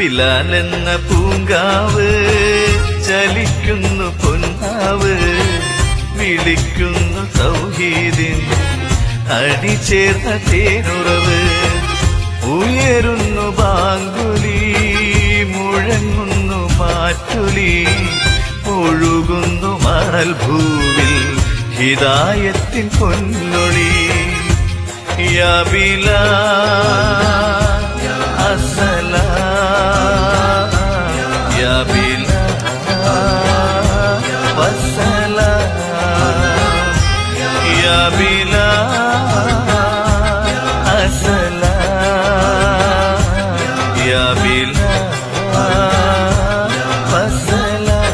ബിലാലെന്ന പൂങ്കാവ് ചലിക്കുന്നു പൊന്നാവ് വിളിക്കുന്നു തൗഹീദിൻ അണിചേർന്ന തേനുറവ് ഉയരുന്നു ബാങ്കുലി മുഴങ്ങുന്നു മാറ്റുലി ഒഴുകുന്നു മണൽ ഭൂവിൽ ഹിദായത്തിൻ പൊന്നൊളി യാ ബിലാൽ അസ്സലാം യാ ബിലാൽ വസ്സലാം യാ ബിലാൽ അസ്സലാം യാ ബിലാൽ വസ്സലാം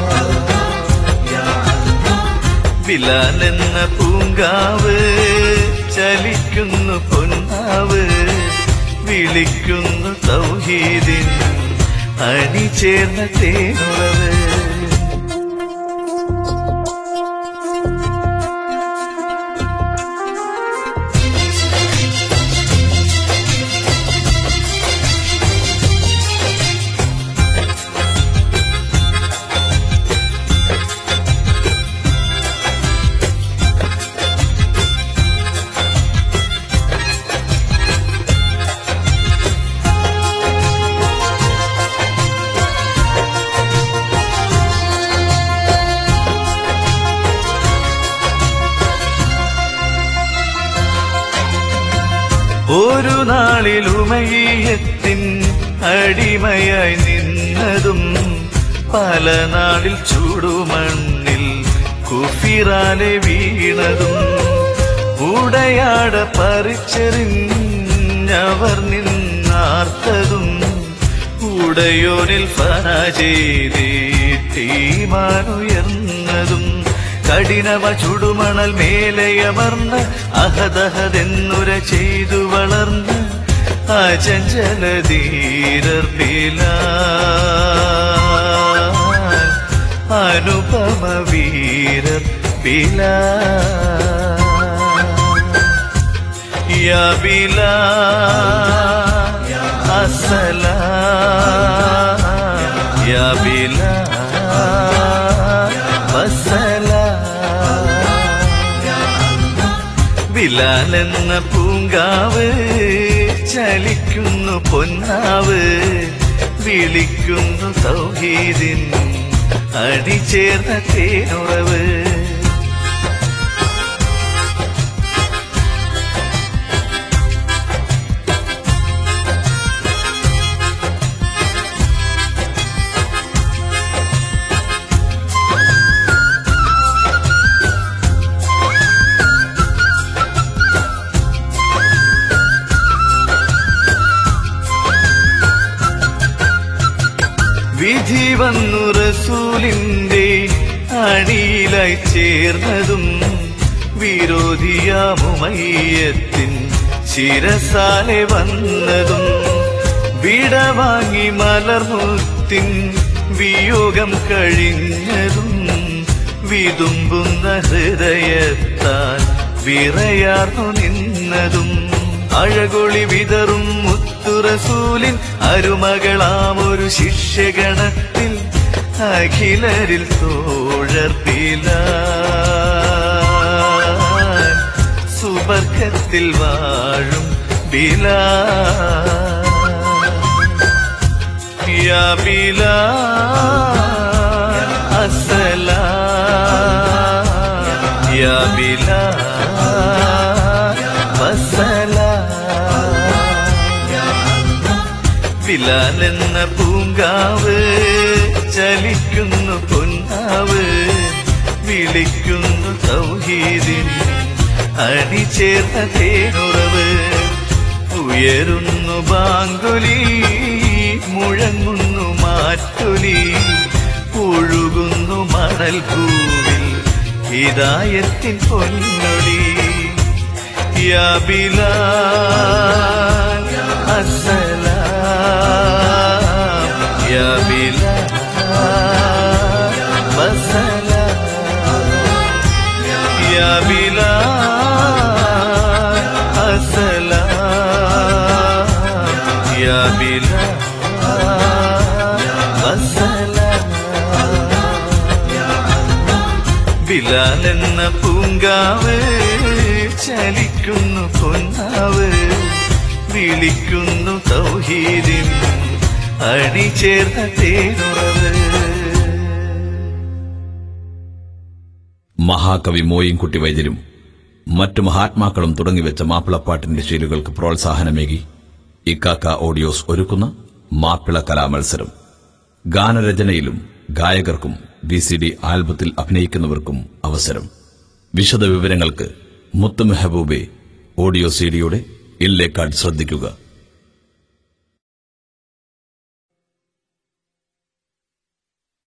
ബിലാലെന്ന പൂങ്കാവ് ചലിക്കുന്നു പൊന്നാവ് വിളിക്കുന്നു തൗഹീദിൻ അണിചേർന്ന തേനുറവ് ഒരു നാളിൽ ഉമയ്യത്തിൻ അടിമയായി നിന്നതും പല നാളിൽ ചൂടുമണ്ണിൽ കുഫിറാലെ വീണതും ഉടയാട പറിച്ചെറിഞ്ഞവർ നിന്നാർത്തതും ഉടയോനിൽ ഫനാജീമാനുയർന്നതും കഠിനവ ചുടുമണൽ മേലയമർന്ന് അഹദഹദെന്നുര ചെയ്തു വളർന്ന് അചഞ്ചലധീരർ ബിലാൽ അനുപമ വീരർ ബിലാൽ യാ ബിലാൽ അസ്സലാം യാ ബിലാൽ വസ്സലാം ബിലാലെന്ന പൂങ്കാവ് ചലിക്കുന്നു പൊന്നാവ് വിളിക്കുന്നു തൗഹീദിൻ അണിചേർന്ന തേനുറവ് വിധി വന്നു റസൂലിന്റെ അണിയിലായി ചേർന്നതും വിരോധിയാമുമയ്യത്തിൻ ശിരസാലെ വന്നതും വിടവാങ്ങി മലർമുത്തിൻ വിയോഗം കഴിഞ്ഞതും വിതുമ്പുന്ന ഹൃദയത്താൽ വിറയാർന്നു നിന്നതും അഴകൊളി വിതറും മുത്തുറസൂലിൻ അരുമകളാമൊരു ശിഷ്യഗണത്തിൽ അഖിലരിൽ തോഴർ ബിലാൽ സുബർക്കത്തിൽ വാഴും ബിലാൽ യാ ബിലാൽ അസ്സലാം യാ ബിലാൽ വസ്സലാം ബിലാലെന്ന പൂങ്കാവ് ചലിക്കുന്നു പൊന്നാവ് വിളിക്കുന്നു തൗഹീദിൻ അണിചേർന്ന തേനുറവ് ഉയരുന്നു ബാങ്കുലി മുഴങ്ങുന്നു മാറ്റുലി ഒഴുകുന്നു മണൽ ഭൂവിൽ ഹിദായത്തിൻ പൊന്നൊളി യാ ബിലാൽ അസ്സലാം യാ ബിലാൽ വസ്സലാം യാ ബിലാൽ അസ്സലാം യാ ബിലാൽ ചായുന്ന പൂങ്കാവ് ചലിക്കുന്നു പൊന്നാവ് വിളിക്കുന്നു തൗഹീദിൻ അണിചേർന്ന തേനുറവ്. മഹാകവി മോയിൻകുട്ടി വൈദ്യരും മറ്റു മഹാത്മാക്കളും തുടങ്ങിവെച്ച മാപ്പിളപ്പാട്ടിന്റെ ശീലുകൾക്ക് പ്രോത്സാഹനമേകി ഇക്കാക്ക ഓഡിയോസ് ഒരുക്കുന്ന മാപ്പിള കലാമത്സരം. ഗാനരചനയിലും ഗായകർക്കും VCD ആൽബത്തിൽ അഭിനയിക്കുന്നവർക്കും അവസരം. വിശദ വിവരങ്ങൾക്ക് മുത്തു മെഹബൂബെ ഓഡിയോ CD യുടെ ഇല്ലേ കാർഡ് ശ്രദ്ധിക്കുക.